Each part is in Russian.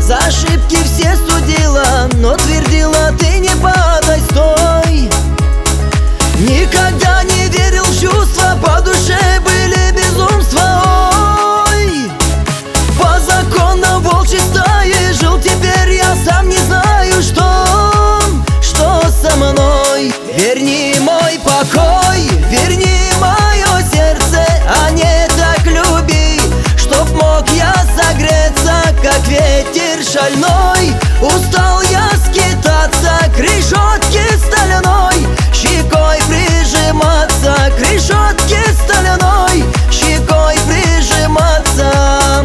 За ошибки все судила, но твердила: ты не падай, стой. Никогда не верил в чувства, по душе были безумства. Ой, по законам волчьей стаи жил, теперь я сам не знаю, что со мной. Верни мой покой, верни мое сердце, а не так люби, чтоб мог я согреться, как ветер шальной. Устал я скитаться к решетке стальной, щекой прижиматься к решетке стальной, щекой прижиматься.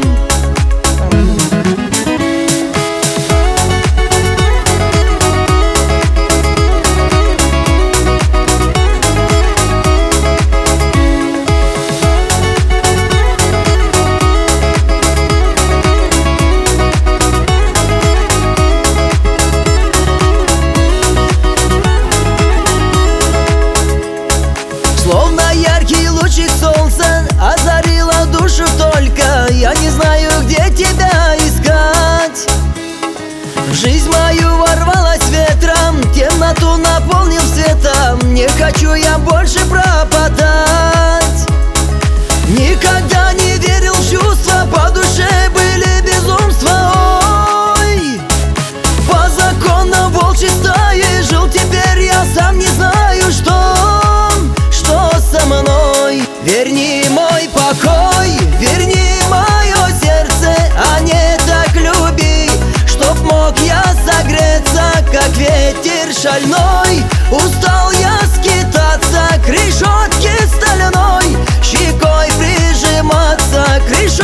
Словно яркий лучик солнца озарила душу только. Я не знаю, где тебя искать. В жизнь мою ворвалась ветром, темноту наполнил светом. Не хочу я больше пропадать. Никогда не верил в чувства, по душе были безумства. Ой, по законам волчьей стаи жил, теперь я сам не знаю, что со мной. Верни мой покой, верни мое сердце, а не так люби, чтоб мог я согреться, как ветер шальной. Устал я скитаться к решетке стальной, щекой прижиматься к решетке.